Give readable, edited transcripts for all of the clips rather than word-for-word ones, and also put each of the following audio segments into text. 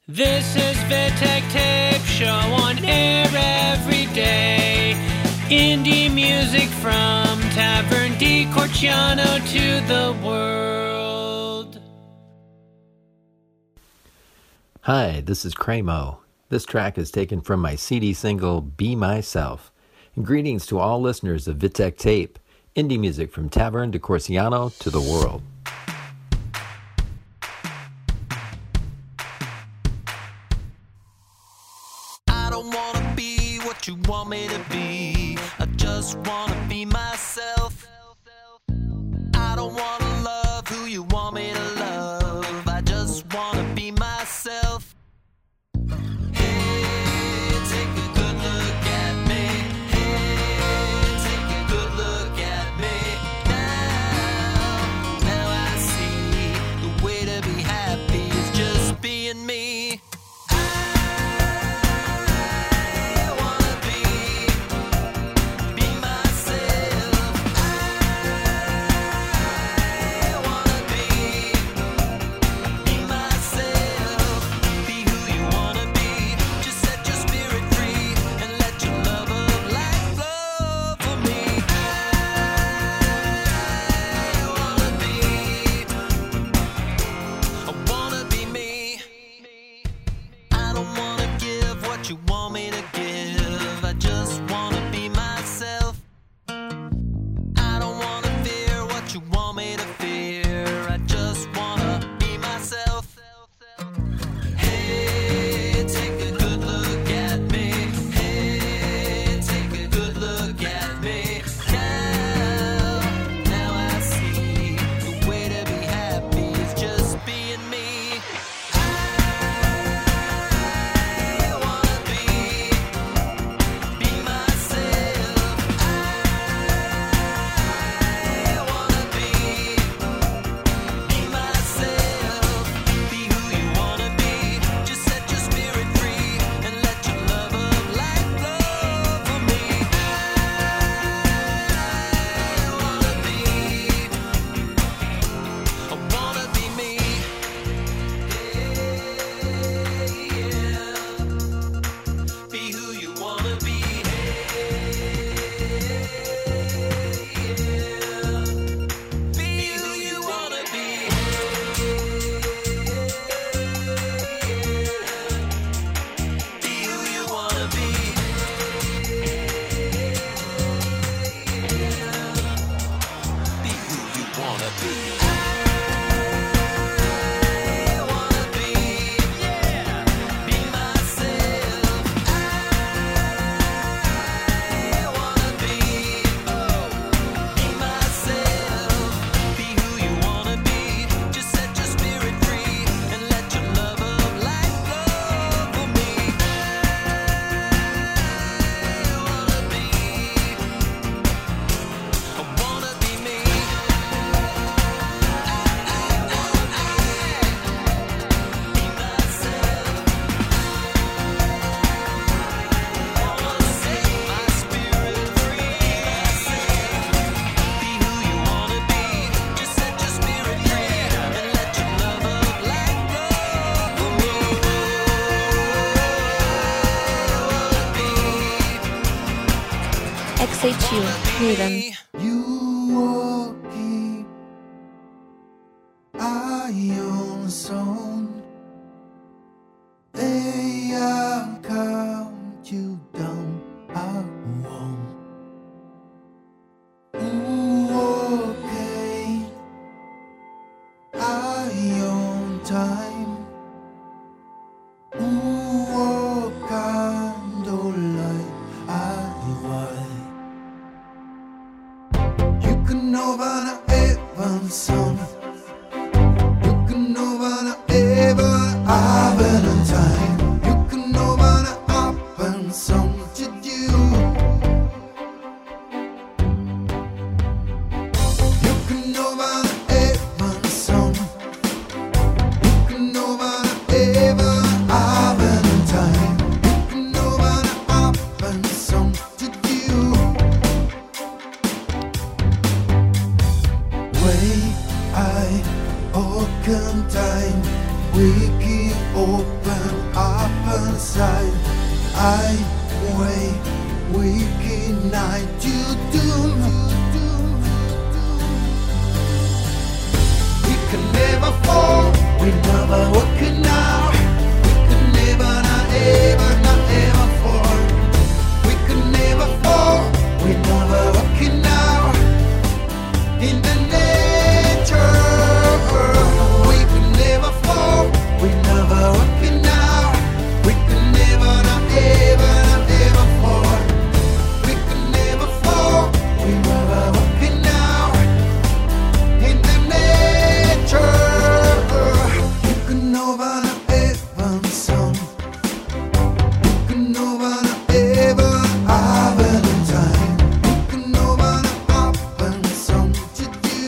This is Vitek Tape Show on air every day. Indie music from Tavern di Corciano to the world. Hi, this is Cramo. This track is taken from my CD single, Be Myself. And greetings to all listeners of Vitek Tape, indie music from Tavern di Corciano to the world. I don't wanna be what you want me to be. I just wanna be myself. I don't wanna love who you want me to love. I just wanna be myself. Hey, take a good look at me. Hey, take a good look at me. Now I see the way to be happy is just being me. You want me to give, I just wanna be myself. I don't wanna fear what you want me to fear, I just wanna be myself. Hey, take a good look at me. Hey, take a good look at me. Now I see the way to be happy is just being me. XHU, Haven. You keep eye on song. They count you down. I won't. Ooh, okay. Eye on time. Ooh, candlelight. I was. You can over even son. You can over ever happen in time. You can over happen some to you. You can over even son. You can over ever happen in time. You can over happen some to you. Way I open time, we keep open. I wait, wicked night, you doom. We can never fall, we never walk it now. We can never, not ever fall. We can never fall, we never walk it now. In the nature, we can never fall, we never walk it now. We can never, not ever fall. We can never fall, we never walk it now. In the nature, you can never, not ever song. You can never, not ever have a time. You can never, not happen song to do.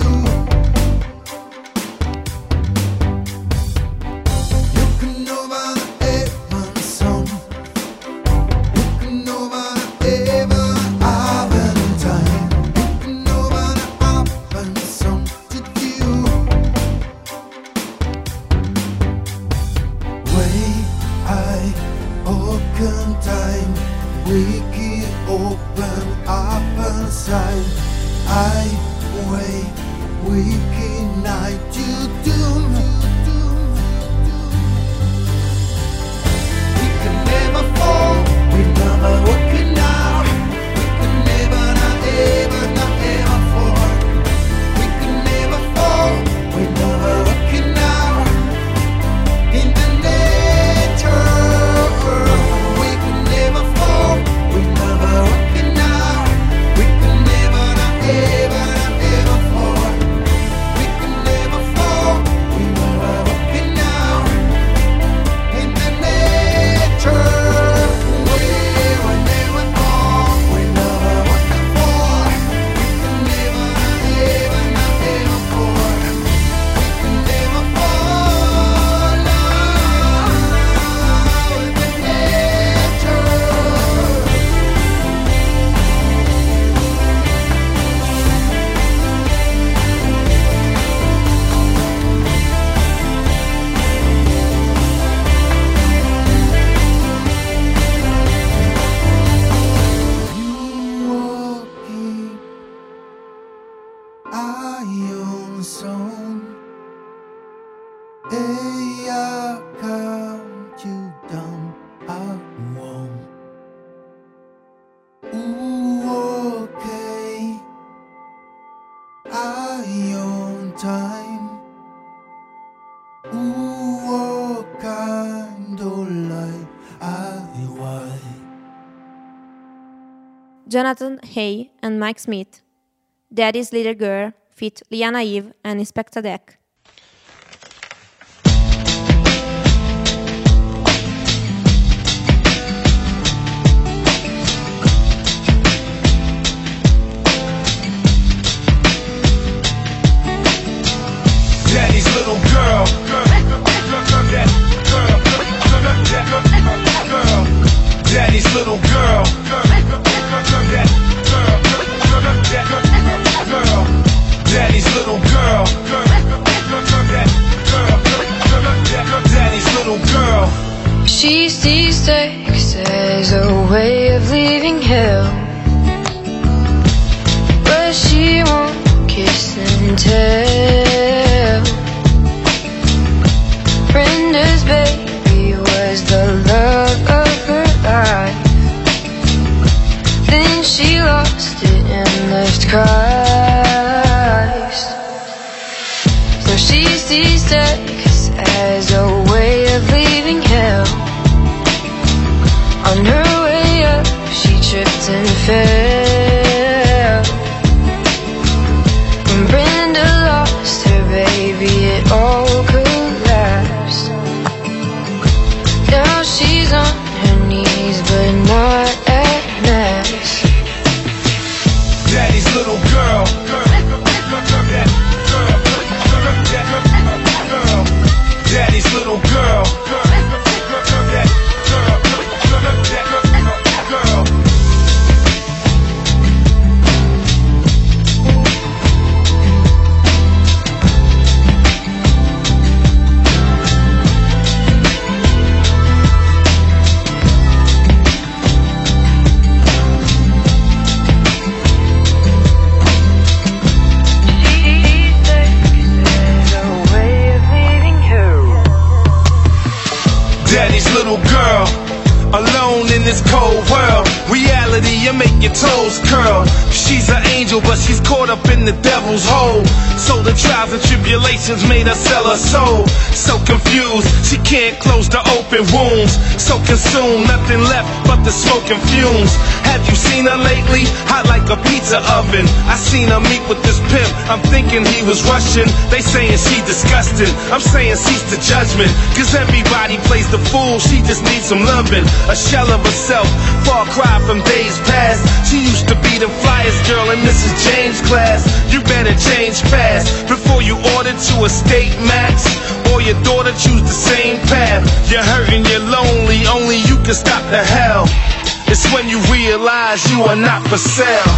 You can never, not ever song. You can never, not ever have a time. You can never, not happen song to do. Way I open time, we keep open up inside. I wait, we keep night, you doom. We can never fall, we never walk it now. We can never, not ever fall. We can never fall, we never walk it now. In the nature, we can never fall, we never walk it now. We can never, not ever fall. We can never fall, we never walk it now. In the nature, we will never fall, we never walk it for. We can never, not ever fall. We can never fall now. In the nature. Walking iron song, I count you down, I won't. Ooh, okay, iron time. Ooh, candlelight, I white. Jonathan Hay and Mike Smith. Daddy's Little Girl feat. Liana Eve and Inspector Deck. Daddy's little girl. Daddy's little girl. Daddy's little girl. Daddy's little girl. She sees sex as a way of leaving hell, but she won't kiss and tell. Brenda's baby was the love of her life, then she lost it and left Christ. So she sees sex as a way of leaving hell. On her way up, she tripped and fell. When Brenda lost her baby, it all collapsed. Now she's on her knees, but not at mass. Daddy's little girl. Daddy's little girl. daddy's little girl. Alone in this cold world, reality, you make your toes curl. She's an angel, but she's caught up in the devil's hole. So the trials and tribulations made her sell her soul. So confused, she can't close the open wounds. So consumed, nothing left but the smoke and fumes. Have you seen her lately? Hot like a pizza oven. I seen her meet with this pimp, I'm thinking he was Russian. They saying she disgusting, I'm saying cease the judgment. Cause everybody plays the fool, she just needs some loving. A shell of herself, far cry from days past. She used to be the flyest girl in Mrs. James' class. You better change fast before you order to a state max, or your daughter choose the same path. You're hurting, you're lonely, only you can stop the hell. It's when you realize you are not for sale.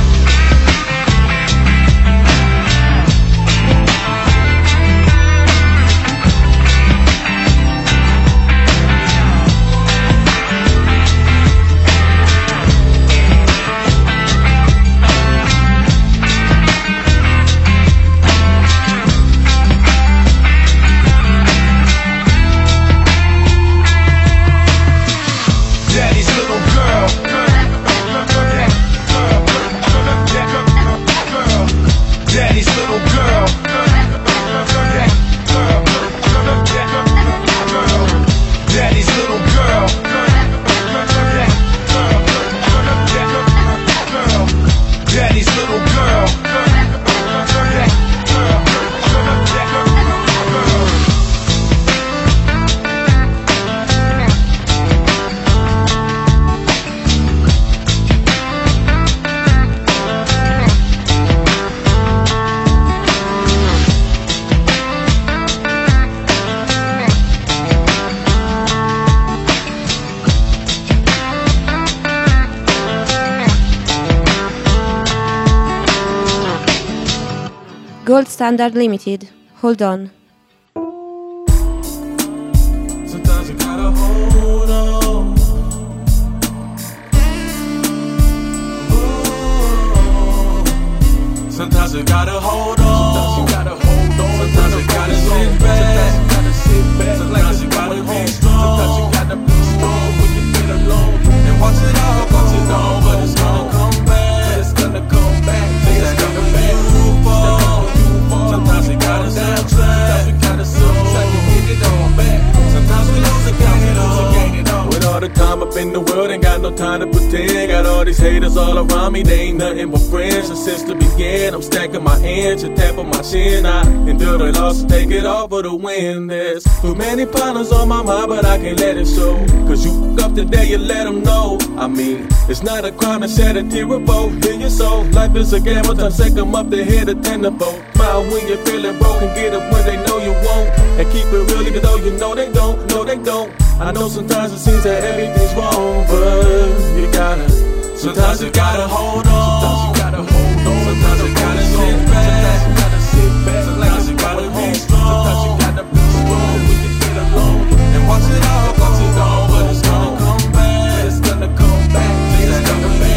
Gold Standard Limited, Hold On. Sometimes you gotta hold on. Sometimes you gotta hold on. Sometimes you gotta sit back. Sometimes you gotta hold strong. Sometimes you gotta be strong when you feel alone. And watch it all, but it's gonna come back. It's gonna come back. It's gonna be sometimes we gotta downtrack, sometimes we gotta get it on back. Sometimes we lose and gain it all. With all the time up in the world, ain't got no time to pretend. Got all these haters all around me, they ain't nothing but friends. And since the beginning, I'm stacking my hands and tapping my chin. I endure the loss and take it all for the win. There's too many problems on my mind, but I can't let it show. Cause you fuck up today, you let them know. I mean, it's not a crime to shed a tear or both. Hear your soul, life is a gamble, time take them up to hit a tenderfold. Smile when you're feeling broken, get up when they know you won't. And keep it real even though you know they don't, no they don't. I know sometimes it seems that everything's wrong, but you gotta, sometimes you gotta hold on. Sometimes you gotta hold on. Sometimes you gotta sit back. Sometimes you gotta sit back. Sometimes you gotta hold strong. Sometimes you gotta be strong when you feel alone. And watch it all, but it's gonna come back. It's gonna come back. It's gonna be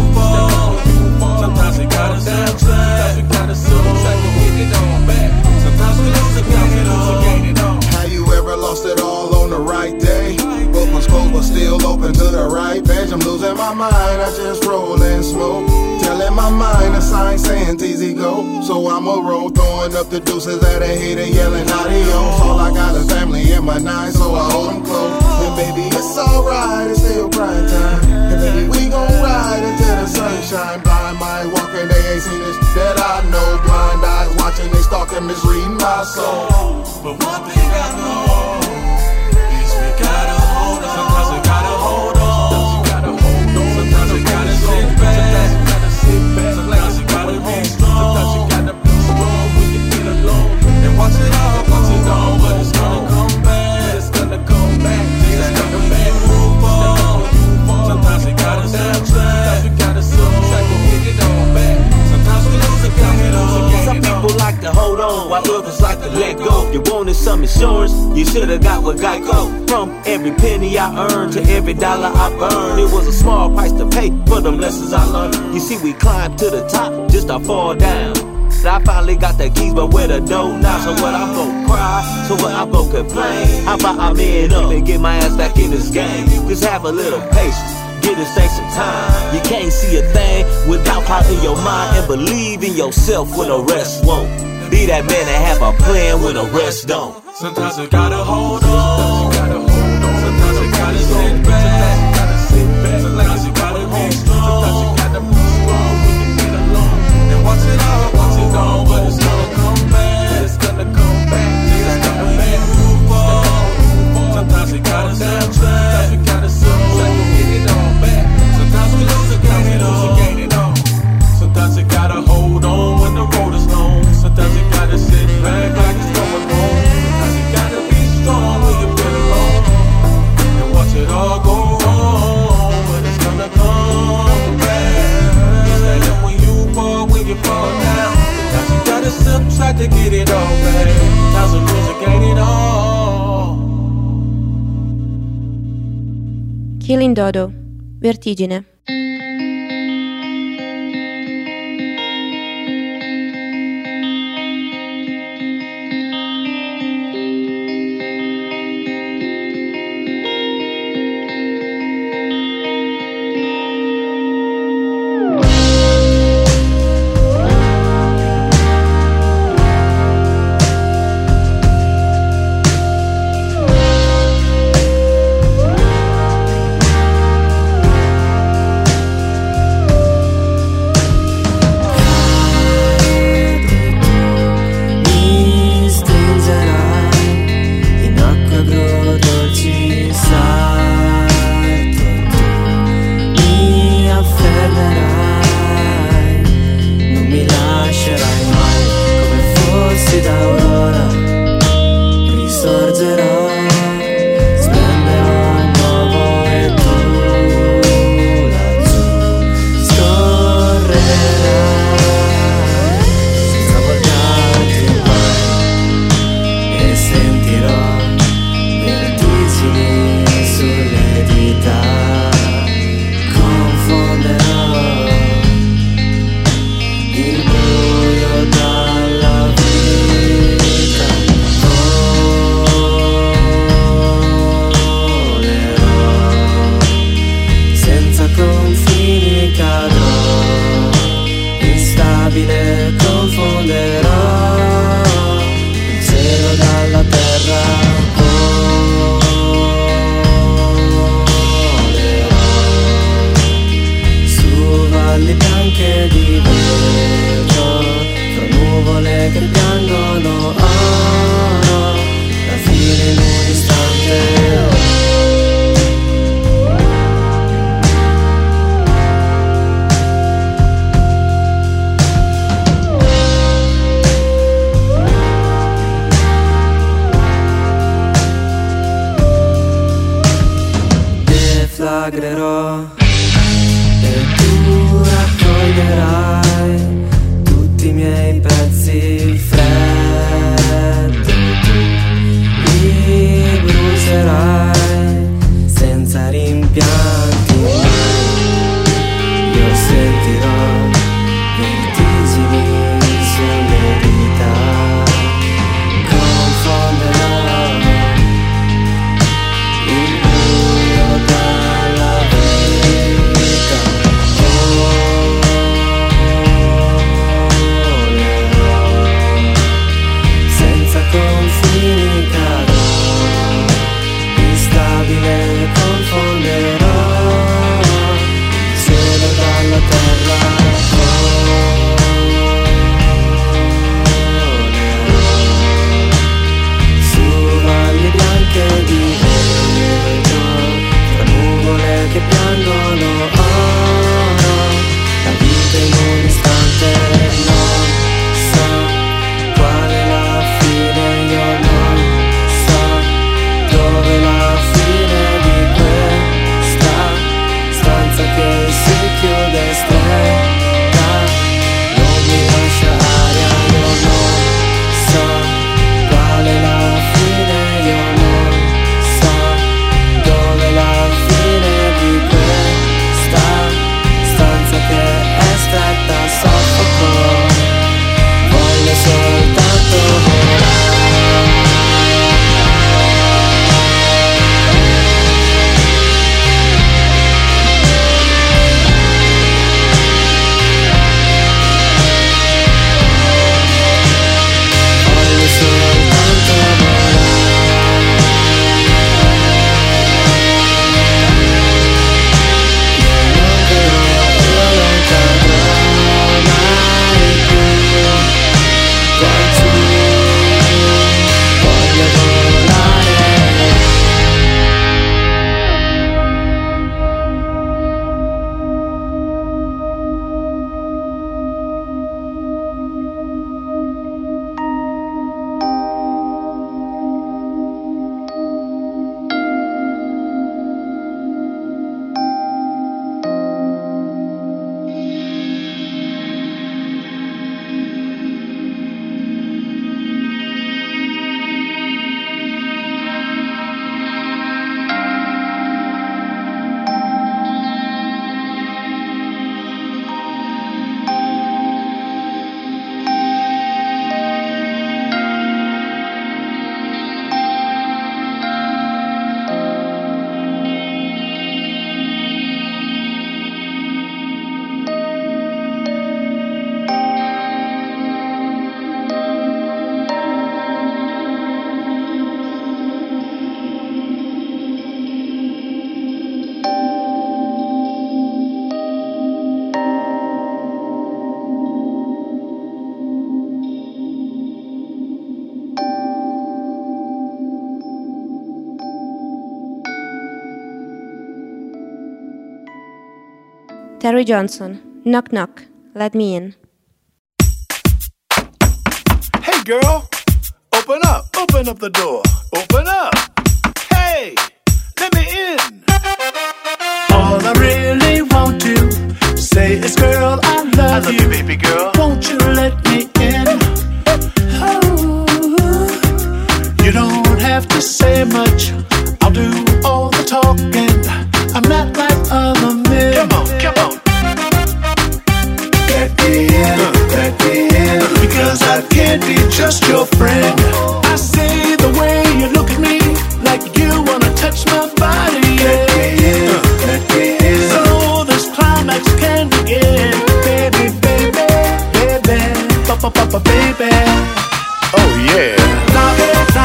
sometimes you gotta downtrack. Sometimes you gotta get it on back. Sometimes we lose and gain it all. How you ever lost it all on the right day? Both was closed but still open to the right page. I'm losing my mind, I just roll and smoke. Telling my mind a sign saying easy go. So I'ma roll, throwing up the deuces at a hater, yelling adios. All I got is family in my nine, so I hold them close. And baby, it's alright, it's still prime time. And baby, we gon' ride until the sunshine. Blind mind walking, they ain't seen this that I know. Blind eyes watching, they stalking, misreading my soul. But one thing I know is we gotta hold on. Sometimes we gotta hold on. Sometimes you gotta sit back. Sometimes you gotta be strong. Sometimes you gotta be strong when you feel alone. And watch it all, but it's gonna come back. It's gonna come back. It's gonna be move on. Sometimes you gotta downtrack. Sometimes you gotta get it on back. Sometimes we lose and gain it all. Some people like to hold on, while others like to let go. You wanted some insurance, you should've got with Geico. From every penny I earned to every dollar I burned, it was a small price to pay for them lessons I learned. You see, we climbed to the top just to fall down. said I finally got the keys, but where the door now? So what, I'm gon' cry? So what, I'm gon' complain? How about I man up and get my ass back in this game? Just have a little patience, give this thing some time. You can't see a thing without power in your mind, and believe in yourself when the rest won't. Be that man and have a plan when the rest don't. Sometimes you gotta hold on. Sometimes you gotta sit back. Sometimes you gotta be strong. Sometimes you gotta be strong when you get alone. And watch it all, but it's gonna come back. It's gonna come back. It's gonna make you fall. Sometimes you gotta step back. Sometimes you gotta get it all back. Sometimes we lose it, gain it all. Sometimes you gotta hold on when the road is long. Sometimes you gotta sit back like it's going wrong. Sometimes you gotta be strong when you've been alone. And watch it all go wrong, but it's gonna come back. It's like that when you fall down. Sometimes you gotta subtract to get it all back. Sometimes you lose it, gain it all. Killing Dodo, Vertigine. deflagrerò e tu raccoglierai tutti i miei pezzi freddi, li brucerai senza rimpianti, io sentirò vertigini sulle dita, confonderò il buio dalla vita, volerò senza confini, cadrò Terry Johnson, Knock Knock, Let Me In. Hey girl, open up the door, open up. Hey, let me in. All I really want to say is, girl, I love you, baby girl. Won't you let me in? Oh, you don't have to say much, I'll do all the talking. I'm not like other men. Come on. Let me in, because I can't be just your friend. I see the way you look at me, like you wanna touch my body. Let me in, so this climax can begin. Baby, baby. Oh yeah. Knock,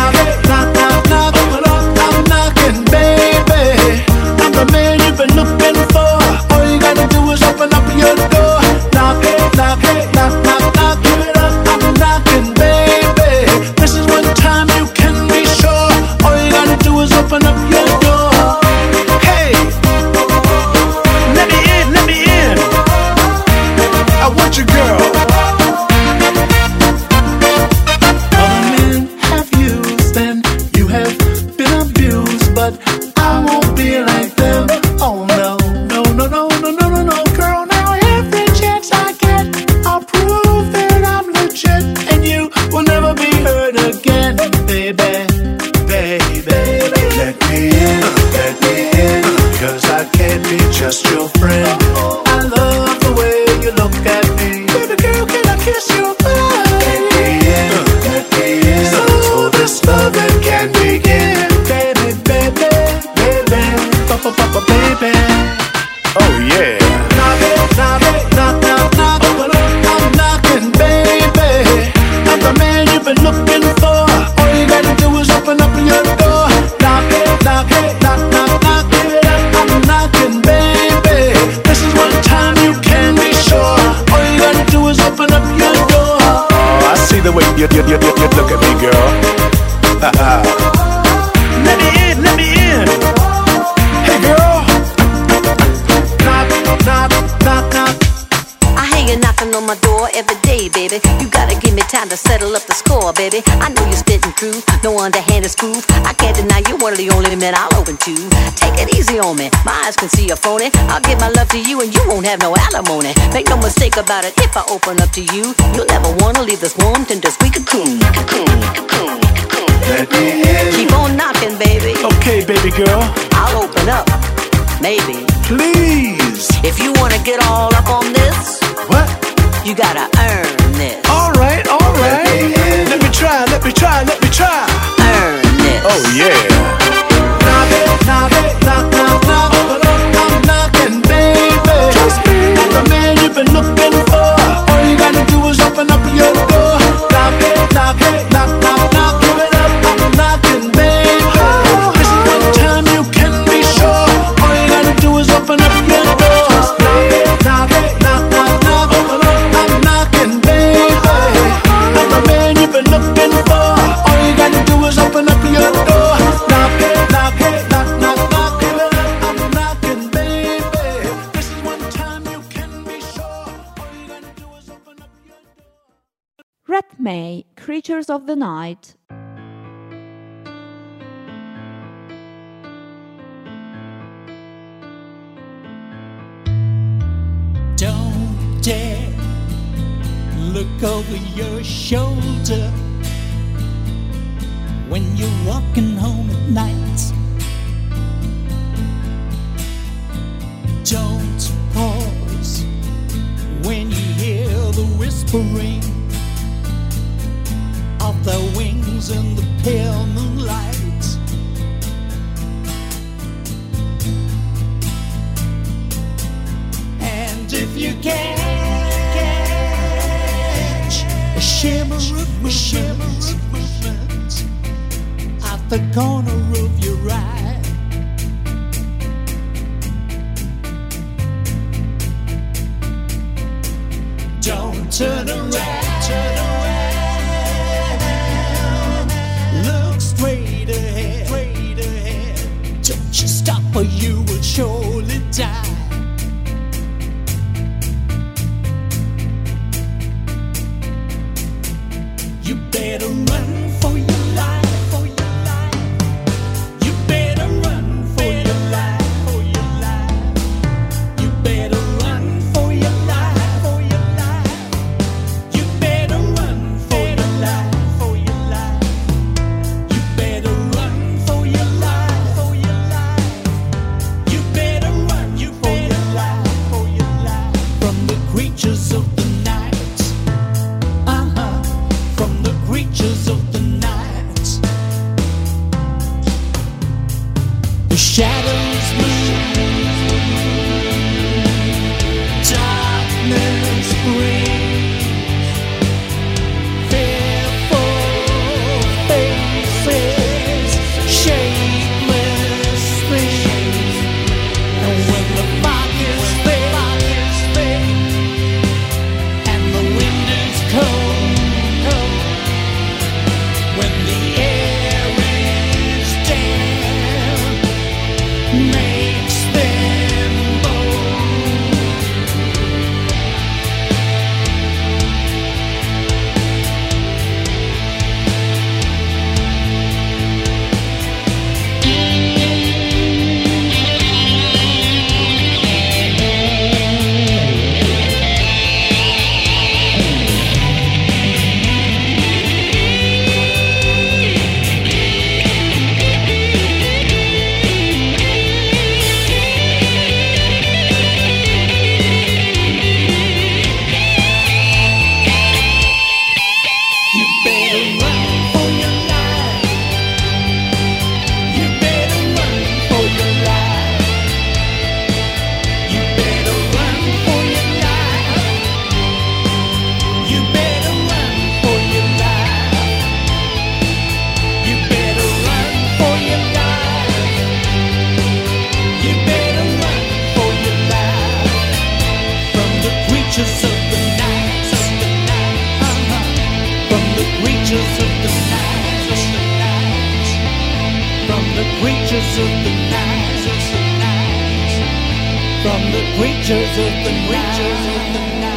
open up, I'm knocking, baby. I'm the man you've been looking for. All you gotta do is open up your door. Knock, give it up, I'm knocking, baby. This is one time you can be sure. All you gotta do is open up your door. Hey, let me in. I want your girl. Other men have used and you have been abused, but I won't be like them. Oh no, girl. Now every chance I get, I'll prove that I'm legit, and you will never be hurt again, baby. Let me in, cause I can't be just your friend. I love the way you look at me. Baby girl, can I kiss your body? Let me in, so this loving can begin. Baby. Oh yeah. Knock, open up, I'm knocking, baby. I'm the man you've been looking for. All you gotta do is open up your door. Knock, give it up, I'm knocking, baby. This is one time you can be sure. All you gotta do is open up your door. Oh, I see the way you look at me, girl. Let me in. Hey girl. Knock. I hear you knocking on my door every day, baby. You gotta give me time to settle up the score, baby. I know you're spitting truth, no underhanded groove. I can't deny you're one of the only men I'll open to. Take it easy on me, my eyes can see you're phony. I'll give my love to you and you won't have no alimony. Make no mistake about it, if I open up to you, you'll never wanna leave this warm, tender, sweet cocoon. Let me in. Keep on knocking, baby. Okay, baby girl. I'll open up, maybe. Please. If you wanna get all up on this, what? You gotta earn this. Alright. Let me try. Earn this. Oh yeah. Knock. Open up, I'm knocking, baby. Trust me. I'm the man you've been looking for. All you gotta do is open up your door. Knock. Give it up, I'm knocking, baby. This is one time you can be sure. All you gotta do is open up your door. Knock. Open up, I'm knocking, baby. I'm the man you've been looking for. All you gotta do is open up your door. Knock. Give it up, I'm knocking, baby. This is one time you can be sure. All you gotta do is open up your door. Red May, Creatures of the Night. Don't dare look over your shoulder when you're walking home at night. Don't pause when you hear the whispering of their wings in the pale moonlight. And if you catch a shimmer of movement at the corner of your eye, don't turn around. Look straight ahead. Don't you stop or you will surely die. creatures of the night, from the creatures of the night.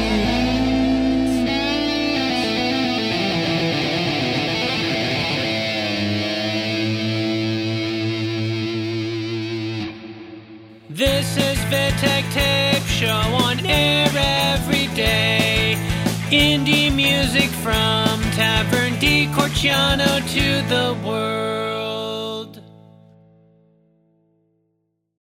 This is Vitek Tape Show on air every day. Indie music from Tavern di Corciano to the world.